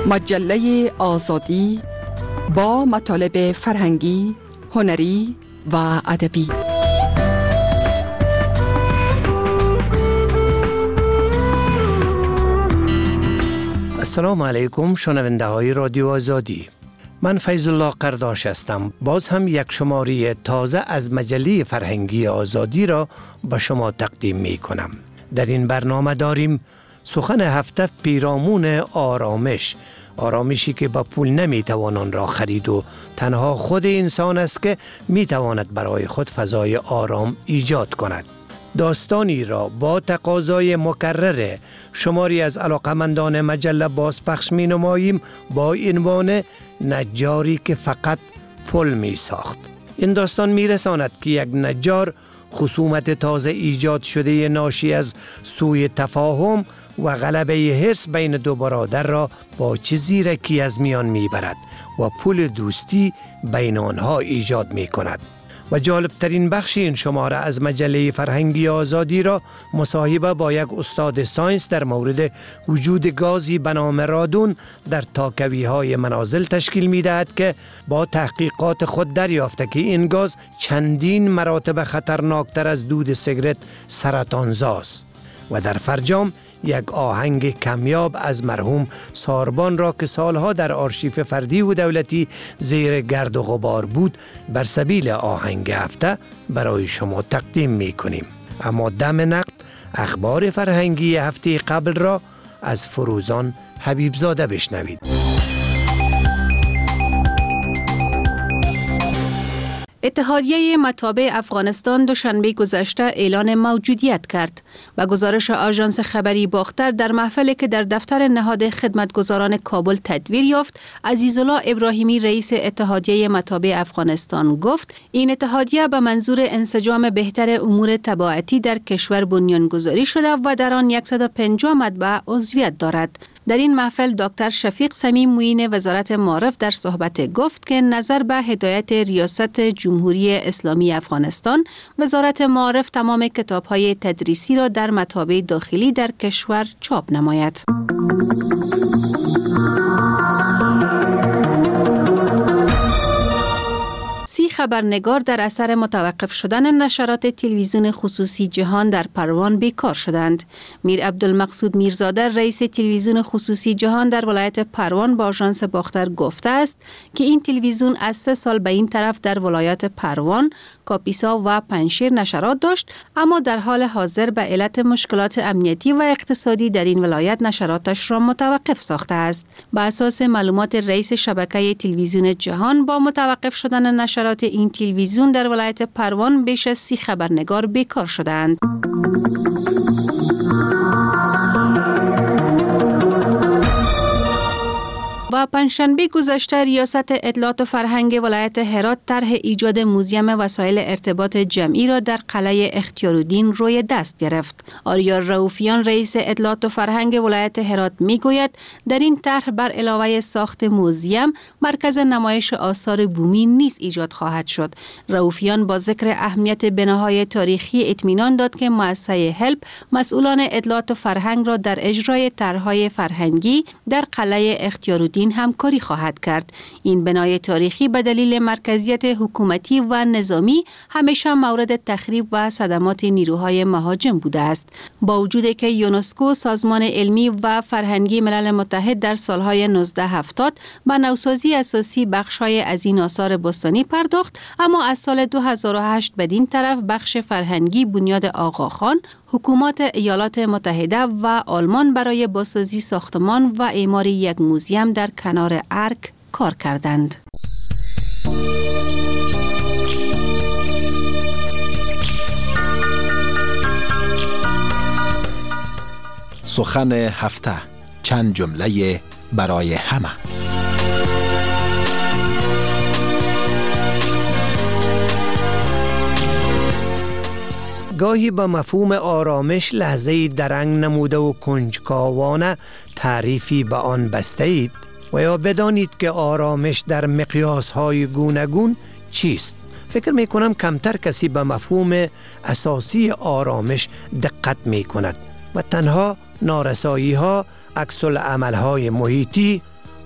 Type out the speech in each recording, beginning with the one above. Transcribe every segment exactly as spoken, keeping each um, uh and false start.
مجله آزادی با مطالب فرهنگی، هنری و ادبی. السلام علیکم شنونده های رادیو آزادی. من فیض الله قرداش هستم. باز هم یک شماره تازه از مجله فرهنگی آزادی را به شما تقدیم می کنم. در این برنامه داریم سخن هفته پیرامون آرامش. آرامشی که با پول نمی توان آن را خرید و تنها خود انسان است که می تواند برای خود فضای آرام ایجاد کند. داستانی را با تقاضای مکرر شماری از علاقمندان مجله بازپخش می نماییم با عنوان نجاری که فقط پل می ساخت. این داستان می رساند که یک نجار خصومت تازه ایجاد شده ناشی از سوء تفاهم و غلبه حرص بین دو برادر را با چه زیرکی از میان می برد و پل دوستی بین آنها ایجاد می کند. و جالبترین بخش این شماره از مجله فرهنگی آزادی را مصاحبه با یک استاد ساینس در مورد وجود گازی به نام رادون در تاکوی های منازل تشکیل می دهد که با تحقیقات خود دریافته که این گاز چندین مراتب خطرناکتر از دود سیگرت سرطانزاست. و در فرجام یک آهنگ کمیاب از مرحوم ساربان را که سالها در آرشیف فردی و دولتی زیر گرد و غبار بود بر سبیل آهنگ هفته برای شما تقدیم می کنیم. اما دم نقد اخبار فرهنگی هفته قبل را از فروزان حبیبزاده بشنوید. اتحادیه مطابع افغانستان دوشنبه گذشته اعلان موجودیت کرد و گزارش آژانس خبری باختر در محفلی که در دفتر نهاد خدمتگزاران کابل تدویر یافت، عزیزالله ابراهیمی رئیس اتحادیه مطابع افغانستان گفت این اتحادیه به منظور انسجام بهتر امور طباعتی در کشور بنیانگذاری شده و در آن صد و پنجاه مطبع عضویت دارد. در این محفل دکتر شفیق صمیم معین وزارت معارف در صحبت گفت که نظر به هدایت ریاست جمهوری اسلامی افغانستان، وزارت معارف تمام کتاب‌های تدریسی را در مطابع داخلی در کشور چاپ نماید. سی خبرنگار در اثر متوقف شدن نشرات تلویزیون خصوصی جهان در پروان بیکار شدند. میر عبدالمقصود میرزاده رئیس تلویزیون خصوصی جهان در ولایت پروان با آژانس باختر گفته است که این تلویزیون از سه سال به این طرف در ولایت پروان، کاپیسا و پنجشیر نشرات داشت، اما در حال حاضر به علت مشکلات امنیتی و اقتصادی در این ولایت نشراتش را متوقف ساخته است. به اساس معلومات رئیس شبکه تلویزیون جهان، با متوقف شدن نشرات این تلویزیون در ولایت پروان بیش از سی خبرنگار بیکار شدند. و پنجشنبه گذشته ریاست اطلاعات و فرهنگ ولایت هرات طرح ایجاد موزیم وسایل ارتباط جمعی را در قلعه اختیارالدین روی دست گرفت. آریا رؤوفیان رئیس اطلاعات و فرهنگ ولایت هرات میگوید در این طرح بر علاوه ساخت موزیم، مرکز نمایش آثار بومی نیز ایجاد خواهد شد. رؤوفیان با ذکر اهمیت بناهای تاریخی اطمینان داد که مؤسسه هلپ مسئولان اطلاعات و فرهنگ را در اجرای طرح‌های فرهنگی در قلعه اختیارالدین همکاری خواهد کرد. این بنای تاریخی به دلیل مرکزیت حکومتی و نظامی همیشه مورد تخریب و صدمات نیروهای مهاجم بوده است. با وجودی که یونسکو، سازمان علمی و فرهنگی ملل متحد در سالهای نوزده هفتاد به نوسازی اساسی بخش‌های از این آثار باستانی پرداخت، اما از سال دو هزار و هشت بدین طرف بخش فرهنگی بنیاد آقاخان، حکومات ایالات متحده و آلمان برای بازسازی ساختمان و اعمار یک موزیم در کنار ارک کار کردند. سخن هفته، چند جمله برای همه. گاهی با مفهوم آرامش لحظه‌ای درنگ نموده و کنجکاوانه تعریفی به آن بسته اید و یا بدانید که آرامش در مقیاس‌های گوناگون چیست. فکر می کنم کمتر کسی به مفهوم اساسی آرامش دقت می کند و تنها نارسایی ها، عکس العمل های محیطی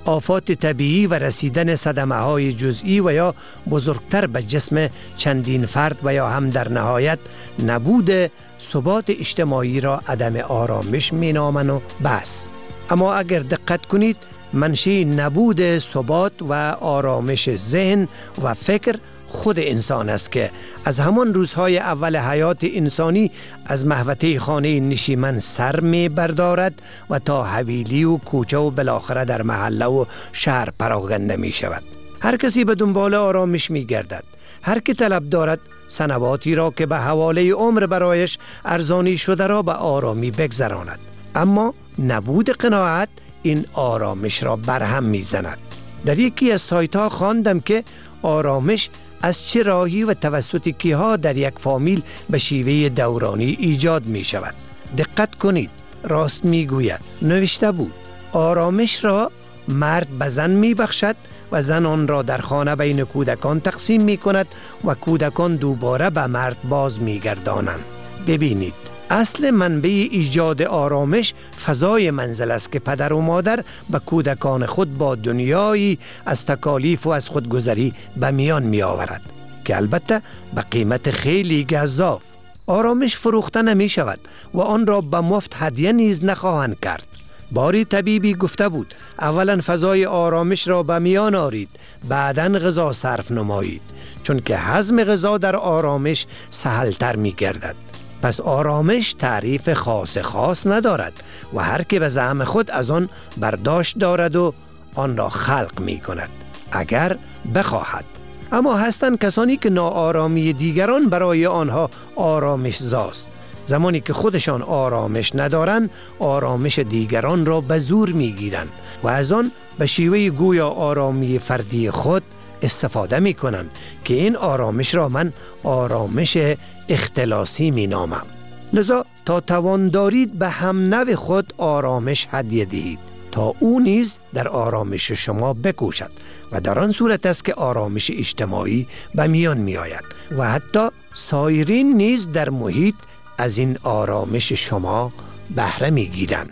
آفات طبیعی و رسیدن صدمه های جزئی و یا بزرگتر به جسم چندین فرد و یا هم در نهایت نبود ثبات اجتماعی را عدم آرامش می نامند و بس. اما اگر دقت کنید منشأ نبود ثبات و آرامش ذهن و فکر خود انسان است که از همان روزهای اول حیات انسانی از محوطه خانه نشیمن سر می بردارد و تا حویلی و کوچه و بالاخره در محله و شهر پراگنده می شود. هر کسی به دنبال آرامش می گردد. هر که طلب دارد سنواتی را که به حواله عمر برایش ارزانی شده را به آرامی بگذراند. اما نبود قناعت این آرامش را برهم می زند. در یکی از سایت ها خواندم که آرامش از چه راهی و توسط کیها در یک فامیل به شیوه دورانی ایجاد می شود. دقت کنید، راست می گوید. نوشته بود آرامش را مرد به زن می بخشد و زن آن را در خانه بین کودکان تقسیم می کند و کودکان دوباره به مرد باز می گردانند. ببینید، اصل منبع ایجاد آرامش فضای منزل است که پدر و مادر به کودکان خود با دنیایی از تکالیف و از خودگذری به میان می آورد که البته به قیمت خیلی گزاف. آرامش فروخته نمی شود و آن را به مفت هدیه نیز نخواهند کرد. باری طبیبی گفته بود اولا فضای آرامش را به میان آرید، بعداً غذا صرف نمایید، چون که هضم غذا در آرامش سهلتر می گردد. پس آرامش تعریف خاص خاص ندارد و هر که به زعم خود از آن برداشت دارد و آن را خلق می کند اگر بخواهد. اما هستند کسانی که ناآرامی دیگران برای آنها آرامش زاست. زمانی که خودشان آرامش ندارند آرامش دیگران را به زور می گیرند و از آن به شیوه گویا آرامی فردی خود استفاده می کنند که این آرامش را من آرامش اختلاسی می نامم. لذا تا توان دارید به هم نوع خود آرامش هدیه دهید تا او نیز در آرامش شما بکوشد و در آن صورت است که آرامش اجتماعی به میان می آید و حتی سایرین نیز در محیط از این آرامش شما بهره می گیرند.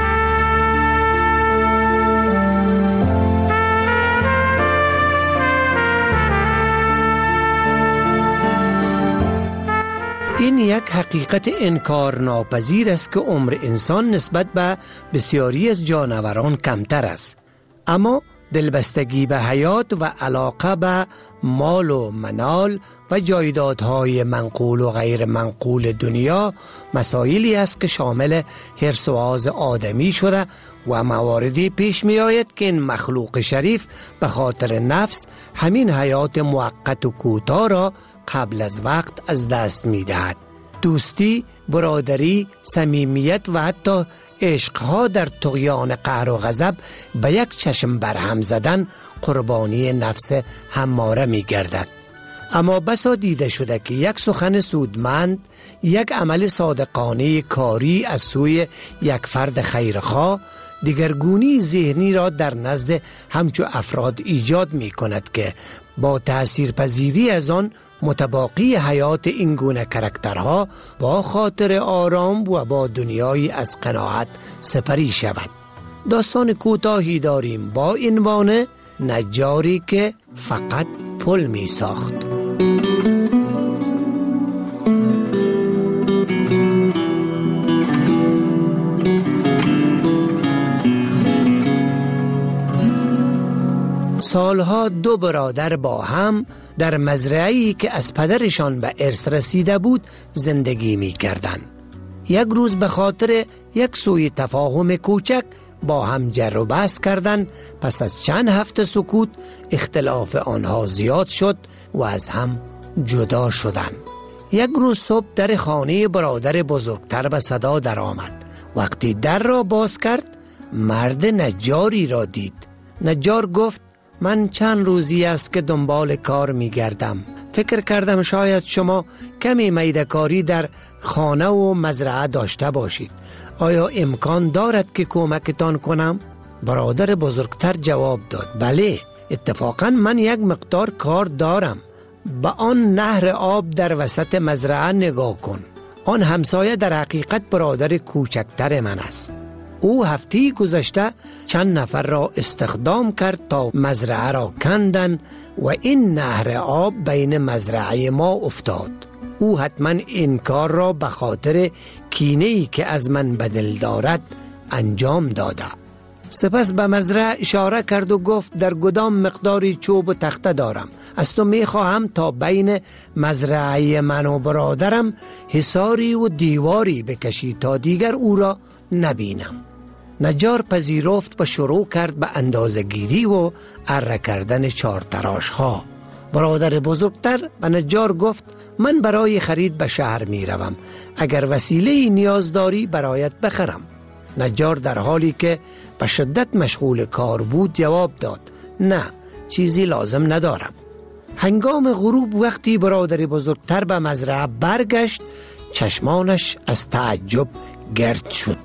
این یک حقیقت انکار ناپذیر است که عمر انسان نسبت به بسیاری از جانوران کمتر است. اما دلبستگی به حیات و علاقه به مال و منال و جایدادهای منقول و غیر منقول دنیا مسائلی است که شامل حرص و آز آدمی شده و مواردی پیش می آید که این مخلوق شریف به خاطر نفس همین حیات موقت و کوتاه را قبل از وقت از دست می دهد. دوستی، برادری، صمیمیت و حتی عشقها در طغیان قهر و غضب به یک چشم برهم زدن قربانی نفس هماره می گردد. اما بسا دیده شده که یک سخن سودمند، یک عمل صادقانه کاری از سوی یک فرد خیرخواه دیگرگونی ذهنی را در نزد همچو افراد ایجاد می کند که با تأثیرپذیری از آن متباقی حیات این گونه کرکترها با خاطر آرام و با دنیایی از قناعت سپری شود. داستان کوتاهی داریم با عنوان نجاری که فقط پل می ساخت. سالها دو برادر با هم در مزرعه‌ای که از پدرشان به ارث رسیده بود زندگی می کردند. یک روز به خاطر یک سوء تفاهم کوچک با هم جر و بحث کردند. پس از چند هفته سکوت اختلاف آنها زیاد شد و از هم جدا شدند. یک روز صبح در خانه برادر بزرگتر به صدا در آمد. وقتی در را باز کرد مرد نجاری را دید. نجار گفت من چند روزی است که دنبال کار می گردم. فکر کردم شاید شما کمی میده‌کاری در خانه و مزرعه داشته باشید. آیا امکان دارد که کمکتان کنم؟ برادر بزرگتر جواب داد بله، اتفاقا من یک مقدار کار دارم. به آن نهر آب در وسط مزرعه نگاه کن. آن همسایه در حقیقت برادر کوچکتر من است. او هفته گذشته چند نفر را استخدام کرد تا مزرعه را کندن و این نهر آب بین مزرعه ما افتاد. او حتما این کار را به خاطر کینه‌ای که از من به دل دارد انجام داده. سپس به مزرعه اشاره کرد و گفت در گدام مقداری چوب و تخته دارم. از تو می خواهم تا بین مزرعه من و برادرم حصاری و دیواری بکشی تا دیگر او را نبینم. نجار پذیرفت و شروع کرد به اندازه‌گیری و اره کردن چارتراش ها. برادر بزرگتر به نجار گفت من برای خرید به شهر می روم. اگر وسیله نیاز داری برایت بخرم. نجار در حالی که به شدت مشغول کار بود جواب داد نه، چیزی لازم ندارم. هنگام غروب وقتی برادر بزرگتر به مزرعه برگشت چشمانش از تعجب گرد شد.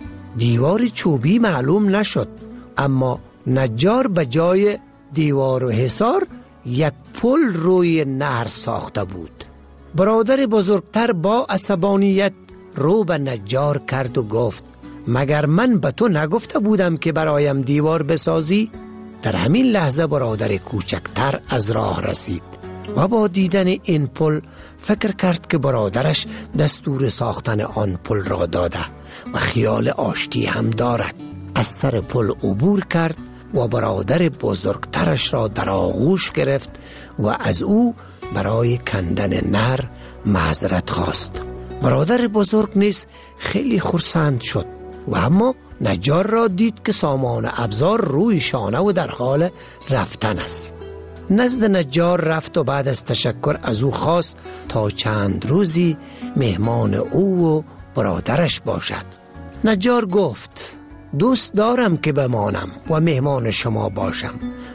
دیوار چوبی معلوم نشد، اما نجار به جای دیوار و حصار یک پل روی نهر ساخته بود. برادر بزرگتر با عصبانیت رو به نجار کرد و گفت مگر من به تو نگفته بودم که برایم دیوار بسازی؟ در همین لحظه برادر کوچکتر از راه رسید و با دیدن این پل فکر کرد که برادرش دستور ساختن آن پل را داده و خیال آشتی هم دارد. از سر پل عبور کرد و برادر بزرگترش را در آغوش گرفت و از او برای کندن نهر معذرت خواست. برادر بزرگ نیز خیلی خرسند شد و اما نجار را دید که سامان ابزار روی شانه و در حال رفتن است. نزد نجار رفت و بعد از تشکر از او خواست تا چند روزی مهمان او و برادرش باشد. نجار گفت دوست دارم که بمانم و مهمان شما باشم،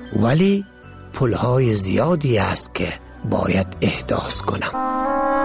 ولی پولهای زیادی است که باید احداث کنم.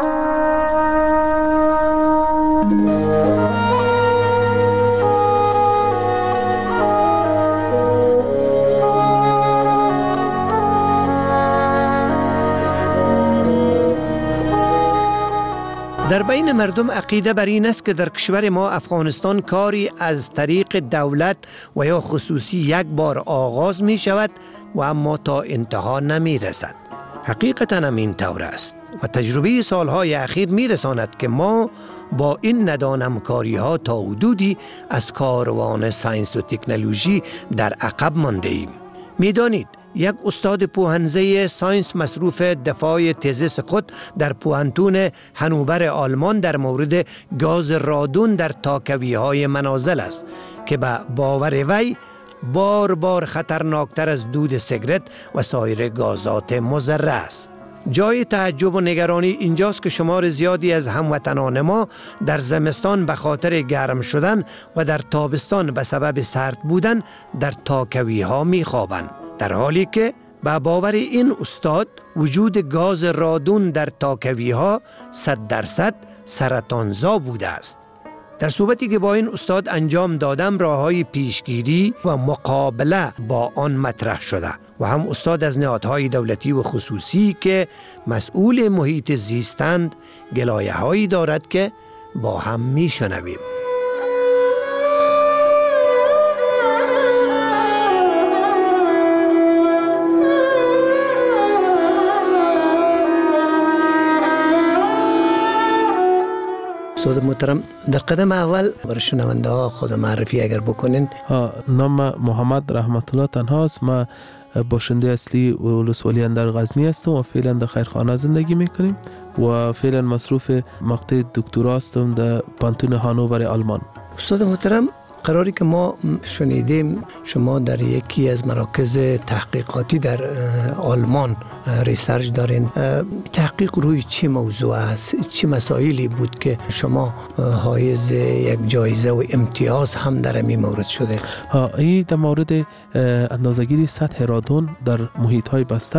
در بین مردم عقیده بر این است که در کشور ما افغانستان کاری از طریق دولت و یا خصوصی یک بار آغاز می شود و اما تا انتها نمی رسد. حقیقتا هم این طور است و تجربه سالهای اخیر می رساند که ما با این ندانم کاری ها تا حدودی از کاروان ساینس و تکنولوژی در عقب مانده ایم. می دانید یک استاد پوهنزه ساینس مصروف دفاع تزیس خود در پوهنتون هنوبر آلمان در مورد گاز رادون در تاکوی های منازل است که به باور وی بار بار خطرناکتر از دود سیگرت و سایر گازات مضر است. جای تعجب و نگرانی اینجاست که شمار زیادی از هموطنان ما در زمستان به خاطر گرم شدن و در تابستان به سبب سرد بودن در تاکوی ها می خوابند، در حالی که به باور این استاد وجود گاز رادون در تاکوی ها صد درصد سرطانزا بوده است. در صحبتی که با این استاد انجام دادم راههای پیشگیری و مقابله با آن مطرح شده و هم استاد از نهادهای دولتی و خصوصی که مسئول محیط زیستند گلایه هایی دارد که با هم می شنویم. استاد محترم، در قدم اول برای شنونده ها خود معرفی اگر بکنین. نام محمد رحمت الله تنهاست. ما باشنده اصلی ولسوالی اندر غزنی هستم و فعلا در خیرخانه زندگی میکنیم و فعلا مصروف مقطع دکترا هستم در پانتون هانوور آلمان. استاد محترم، قراری که ما شنیدیم شما در یکی از مراکز تحقیقاتی در آلمان ریسرچ دارین. تحقیق روی چه موضوع است؟ چه مسائلی بود که شما حایز یک جایزه و امتیاز هم در این مورد شده؟ این در مورد اندازه‌گیری سطح رادون در محیط‌های بسته است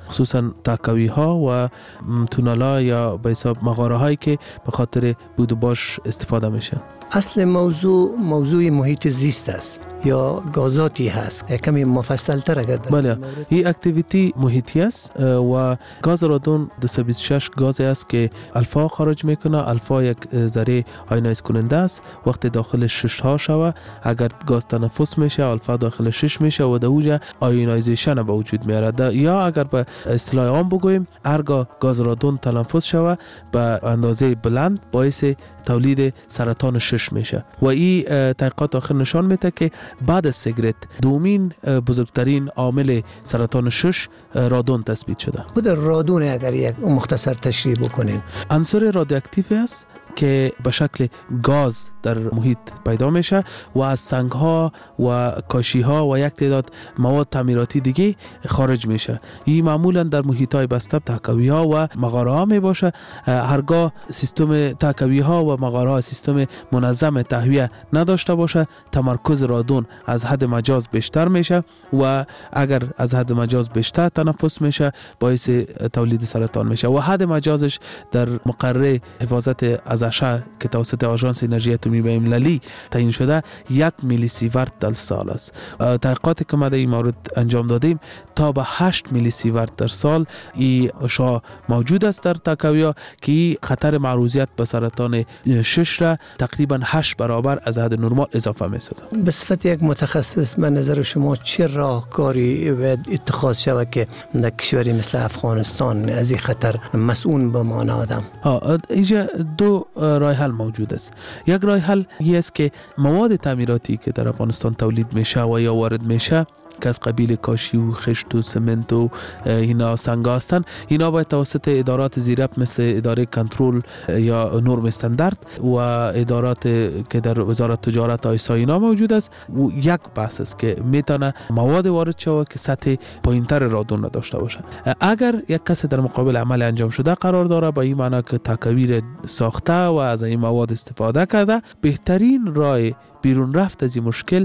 خصوصا تاکاوی ها و تونل ها یا به حساب مغاره هایی که به خاطر بود و باش استفاده میشن. اصل موضوع موضوع محیط زیست است یا گازاتی هست؟ کمی مفصل تر اگر در بله، این اکتیویتی محیطی است و گاز رادون دویست و بیست و شش گازی است که الفا خارج میکنه. الفا یک ذره آینایز کننده است. وقتی داخل شش ها شوه، اگر گاز تنفس میشه، الفا داخل شش میشه و در اوج آیونایزیشن به وجود میاره. یا اگر به اصطلاح عام بگوییم، هرگاه گاز رادون تنفس شوه به اندازه بلند باعث تولید سرطان شش میشه و این تحقیقات آخر نشان میده که بعد از سیگرت دومین بزرگترین عامل سرطان شش رادون تثبیت شده. خود رادون اگر یک مختصر تشریح بکنین. عنصر رادیواکتیو است که به شکل گاز در محیط پیدا میشه و از سنگ ها و کاشی ها و یک تعداد مواد تعمیراتی دیگه خارج میشه. این معمولا در محیط های بسته تاکاوی ها و مغاره ها می باشه. هرگاه سیستم تاکاوی ها و مغاره ها سیستم منظم تهویه نداشته باشه، تمرکز رادون از حد مجاز بیشتر میشه و اگر از حد مجاز بیشتر تنفس میشه باعث تولید سرطان میشه و حد مجازش در مقرره حفاظت از اشعه که توسط آژانس انرژی اتمی بین‌المللی تعیین شده یک میلی سیورت در سال است. تحقیقاتی که ما در این مورد انجام دادیم تا به هشت میلی سیورت در سال این اشعه موجود است در تاکاوی که خطر معروضیت به سرطان شش را تقریبا هشت برابر از حد نرمال اضافه می‌سازد. به صفت یک متخصص به نظر شما چه راهکاری باید اتخاذ شود که در کشوری مثل افغانستان از این خطر مسئول بمانه آدم؟ ها اینجا دو راه حل موجود است. یک راه حل این است که مواد تعمیراتی که در افغانستان تولید میشه و یا وارد میشه که از قبیل کاشی و خشت و سمنت و اینا سنگ هستند، اینا باید توسط ادارات زیربط مثل اداره کنترل یا نرم استاندارد و ادارات که در وزارت تجارت آیسا اینا موجود است و یک بحث است که میتونه مواد وارد شود که سطح پایینتر رادون داشته باشه. اگر یک کس در مقابل عمل انجام شده قرار داره، با این معنی که تاکاوی ساخته و از این مواد استفاده کرده، بهترین راه بیرون رفت از این مشکل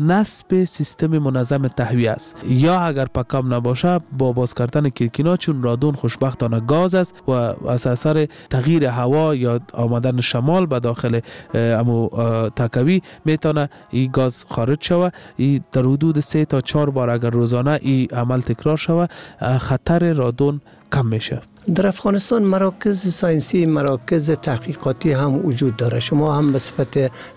نصب سیستم منظم تهویه است. یا اگر پاکام نباشه با باز کردن کیرکینا، چون رادون خوشبختانه گاز است و از اثر تغییر هوا یا آمدن شمال به داخل امو تاکاوی میتونه این گاز خارج شود. این در حدود سه تا چهار بار اگر روزانه این عمل تکرار شود خطر رادون کم میشه. در افغانستان مراکز ساینسی، مراکز تحقیقاتی هم وجود داره. شما هم به صفت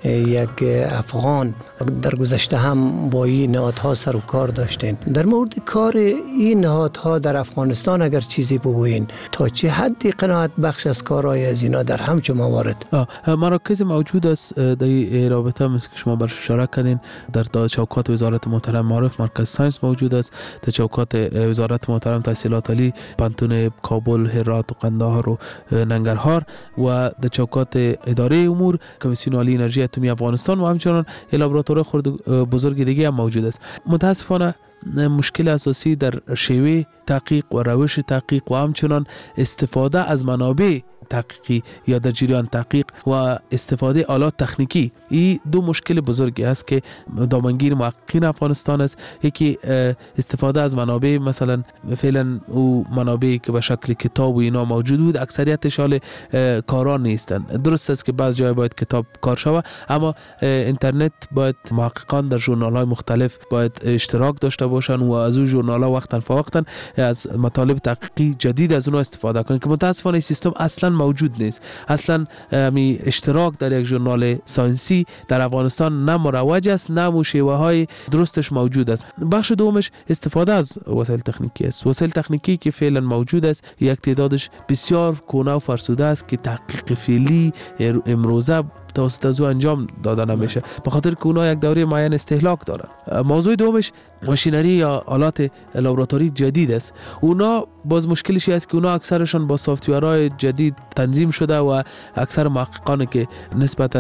یک افغان در گذشته هم با این نهادها سر و کار داشتین. در مورد کار این نهادها در افغانستان اگر چیزی بگویین، تا چه حدی قناعت بخش از کارهای از اینا در همچه موارد؟ مراکز موجود است در این رابطه، مثل که شما برش اشاره کردین. در چوکات وزارت محترم معارف مرکز ساینس موجود است. در چوکات وزارت محترم تحصیلات عالی پانتون کابل، هرات و قندهار و ننگرهار و در چوکات اداره امور کمیسیون عالی انرژی اتمی افغانستان و همچنان لابراتوار خرد بزرگ دیگه هم موجود است. متاسفانه مشکل اساسی در شیوه تحقیق و روش تحقیق و همچنان استفاده از منابع تحقیقی یا در جریان تحقیق و استفاده آلات تکنیکی، این دو مشکل بزرگی است که دامنگیر محققین افغانستان است. یکی استفاده از منابع، مثلا فعلا او منابعی که به شکل کتاب و اینا موجود بود اکثریتش حال کاران نیستن. درست است که بعض جای باید کتاب کار شود، اما اینترنت باید محققان در ژورنال های مختلف باید اشتراک داشته باشن و از اون ژورنال ها وقتا فوقتا از مطالب تحقیقی جدید از اونها استفاده کنن که متاسفانه سیستم اصلا موجود نیست. اصلا می اشتراک در یک ژورنال ساینسی در افغانستان نه مروج است، نه شیوه های درستش موجود است. بخش دومش استفاده از وسایل تکنیکی است. وسایل تکنیکی که فعلا موجود است یک تعدادش بسیار کهنه و فرسوده است که تحقیق فعلی امروزه توسط از او انجام داده نمیشه، به خاطر که اونا یک دوره معین استهلاک دارن. موضوع دومش ماشینری یا آلات لابراتوری جدید است. اونا باز مشکلش است که اونا اکثرشان با سافتورهای جدید تنظیم شده و اکثر محققان که نسبتاً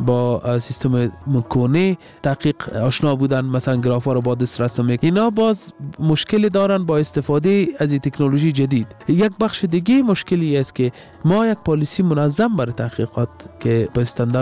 با سیستم کهنه تحقیق آشنا بودن، مثلا گرافا رو با دست رسم میکنن، اینا باز مشکل دارن با استفاده از این تکنولوژی جدید. یک بخش دیگه مشکلی است که ما یک پالیسی منظم برای تحقیقات که به استاندارد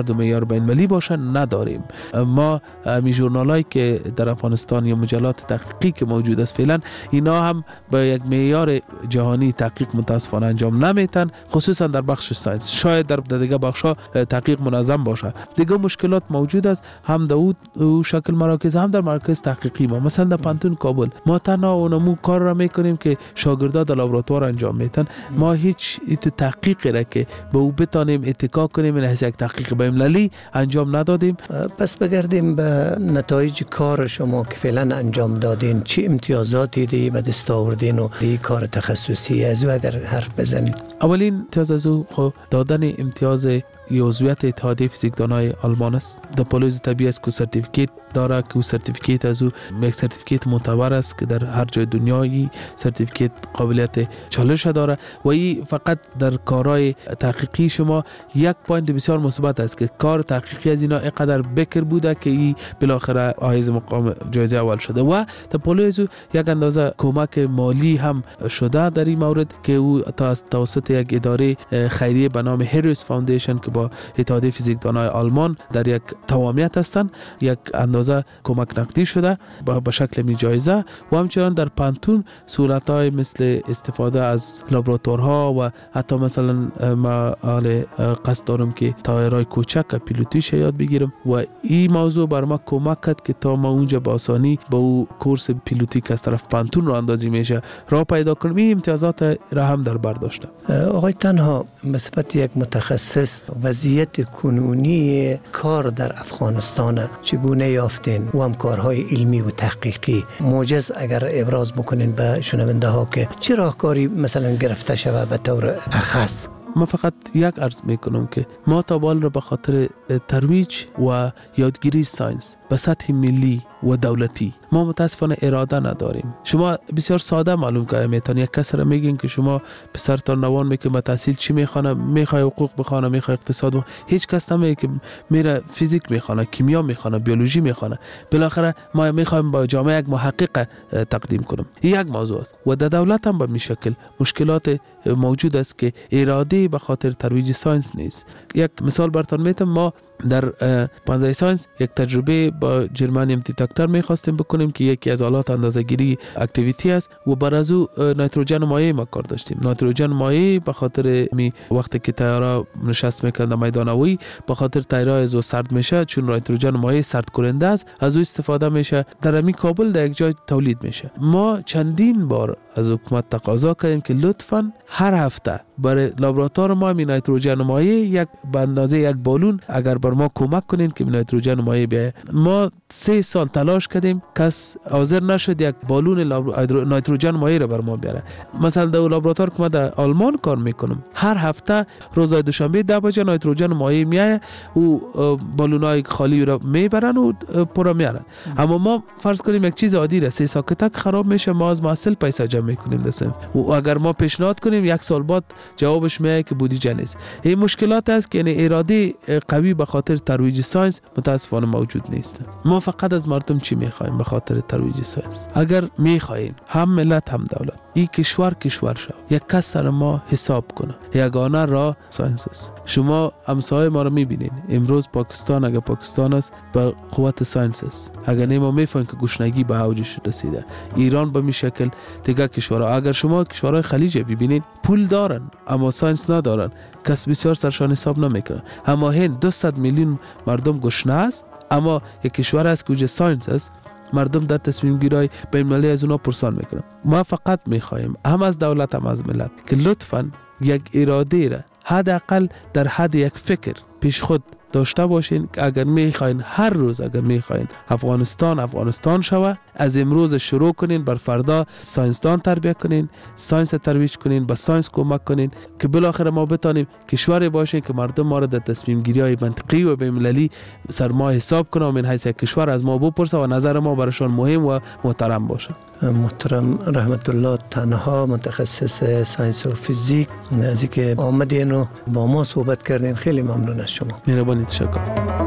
معتمد و معیار بین المللی باشه نداریم. ما می ژورنالایی که در افغانستان یا مجلات تحقیقی که موجود است فعلا اینا هم با یک معیار جهانی تحقیق متاسفانه انجام نمیتن، خصوصا در بخش ساینس. شاید در دیگه بخشا تحقیق منظم باشه. دیگه مشکلات موجود است هم در او شکل مراکز هم در مرکز تحقیقی ما. مثلا در پانتون کابل ما تنها اونمو کار را میکنیم که شاگردا در لابراتوار انجام میتن. ما هیچ تحقیقی را که به او بتانیم اتکا کنیم این یک تحقیق بین‌المللی انجام ندادیم. پس بگردیم به نتایج کار شما که فعلا انجام دادین، چی امتیازاتی دی به دست آوردین و دی کار تخصصی از او اگر حرف بزنید؟ اولین امتیاز از او خب دادن امتیاز عضویت اتحادیه فیزیکدانای آلمان است. در پالوز طبیعی است که سرتیفیکیت داره که او سرتیفیکیت از او یک سرتیفیکیت معتبر است که در هر جای دنیایی سرتیفیکیت قابلیت چالش داره و این فقط در کارهای تحقیقی شما یک پوینت بسیار مثبت است که کار تحقیقی از اینا اینقدر بکر بوده که این بالاخره حائز مقام جایزه اول شده و در پالوز یک اندازه کمک مالی هم شده در این مورد که او توسط یک اداره خیریه به نام هریس فاوندیشن که با اتحادیه فیزیکدانای آلمان در یک توامیت هستند یک اندازه کمک نقدی شده به شکل می جایزه و همچنان در پانتون صورت‌های مثل استفاده از لابراتوارها و حتی مثلا ما حال قصد دارم که تایرهای کوچک پیلوتیش یاد بگیرم و این موضوع بر ما کمک کرد که تا ما اونجا با آسانی با او کورس پیلوتی که از طرف پانتون را اندازی میشه راه پیدا کنم. این امتیازات را هم در بر داشتم. آقای تنها به صفت یک متخصص وضعیت کنونی کار در افغانستان چگونه یافتین و هم کارهای علمی و تحقیقی موجز اگر ابراز بکنین به شنونده ها که چه راهکاری مثلا گرفته شود به طور اخص؟ ما فقط یک عرض میکنم که ما تابال را به خاطر ترویج و یادگیری ساینس به سطح ملی و دولتی ما متاسفانه اراده نداریم. شما بسیار ساده معلوم کنید میتونید یک کس را میگین که شما پسرتان نوان میکنه به تحصیل چی میخوانه، میخوای حقوق بخونه، میخوای اقتصاد بخونه. هیچ کس نمیگه که میره فیزیک میخوانه، کیمیا میخوانه، بیولوژی میخوانه. بالاخره ما میخوایم با جامعه یک محقق تقدیم کنیم. این یک موضوع است و در دولت هم به این شکل مشکلات موجود است که اراده به خاطر ترویج ساینس نیست. یک مثال براتون میتونم. ما در پانزده ساینس یک تجربه با جرمانیوم دیتکتور میخواستیم بکنیم که یکی از آلات اندازه‌گیری اکتیویتی است و بر از او نیتروژن مایع ما کار داشتیم. نیتروژن مایع به خاطر می وقتی که تیاره نشست میکنه در میدان هوایی به خاطر تیاره از او سرد میشه، چون نیتروژن مایع سرد کننده است از او استفاده میشه در همین کابل در یک جای تولید میشه. ما چندین بار از حکومت تقاضا کردیم که لطفاً هر هفته برای لابراتوار ما می نیتروژن مایع یک به اندازه یک بالون اگر بر ما کمک کنین که نیتروژن مایع بیایه. ما سه سال تلاش کردیم کس حاضر نشد یک بالون نیتروژن مایع را بر ما بیاره. مثلا در لابراتوار که ما در آلمان کار میکنم هر هفته روز دوشنبه ده بجه نیتروژن مایع میایه و بالونای خالی را میبرن و پر میارن. اما ما فرض کنیم یک چیز عادی را سه ساکتک خراب میشه ما از محصول پیسه جمع میکنیم دستم و اگر ما پیشنهاد کنیم یک سال بعد جوابش میاد که بودجه نیست. این مشکلات است که یعنی اراده قوی به خاطر ترویج ساینس متاسفانه موجود نیست. ما فقط از مردم چی میخوایم به خاطر ترویج ساینس؟ اگر میخواین هم ملت هم دولت این کشور کشور شد یک کس سر ما حساب کنه یگانه راه ساینس است. شما همسایه ما رو میبینین امروز پاکستان اگر پاکستان است به قوت ساینس است. اگر نه ما میفهمیم که گشنگی به اوجش رسیده. ایران به می شکل دیگه کشورها اگر شما کشورهای خلیج ببینید پول دارن اما ساینس ندارن کس بسیار سرشان حساب نمیکنه. اما هند دویست میلیون مردم گشنه است اما یک کشور است که اوج ساینس است مردم در تصمیم گیری بین المللی از اونا پرسان میکنن. ما فقط میخوایم هم از دولت هم از ملت که لطفاً یک اراده را حداقل در حد یک فکر پیش خود داشته باشین که اگر میخواین هر روز اگر میخواین افغانستان افغانستان شوه از امروز شروع کنین بر فردا ساینسدان تربیت کنین، ساینس ترویج کنین، با ساینس کمک کنین که بالاخره ما بتانیم کشوری باشیم که مردم ما را در تصمیم گیری های منطقی و بین‌المللی سر ما حساب کنه و من حیث یک کشور از ما بپرسه و نظر ما براشون مهم و محترم باشه. محترم رحمت الله تنها متخصص ساینس و فیزیک از اینکه آمدین و با ما صحبت کردین خیلی ممنون از شما. مهربانی، تشکر.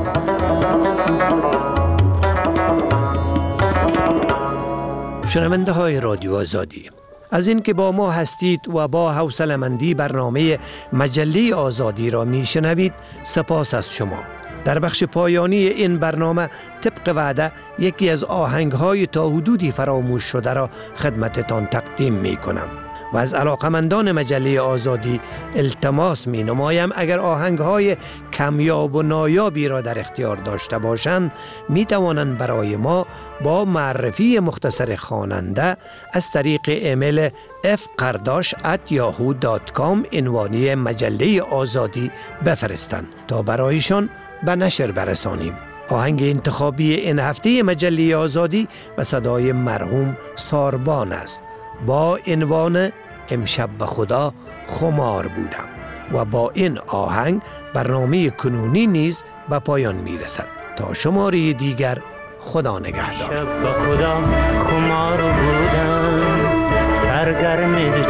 شنونده های رادیو آزادی، از این که با ما هستید و با حوصله‌مندی برنامه مجله آزادی را میشنوید سپاس از شما. در بخش پایانی این برنامه طبق وعده یکی از آهنگ‌های تا حدودی فراموش شده را خدمتتان تقدیم می‌کنم و از علاقمندان مجله آزادی التماس می‌نمایم اگر آهنگ‌های کمیاب و نایابی را در اختیار داشته باشند می‌توانند برای ما با معرفی مختصر خواننده از طریق ایمیل اف قرداش ات یاهو دات کام عنوانی مجله آزادی بفرستند تا برایشان به نشر برسانیم. آهنگ انتخابی این هفته مجله آزادی و صدای مرحوم ساربان است با عنوان امشب به خدا خمار بودم و با این آهنگ برنامه کنونی نیز به پایان می رسد. تا شماره دیگر خدا نگهدار. امشب به خدا خمار بودم سرگرم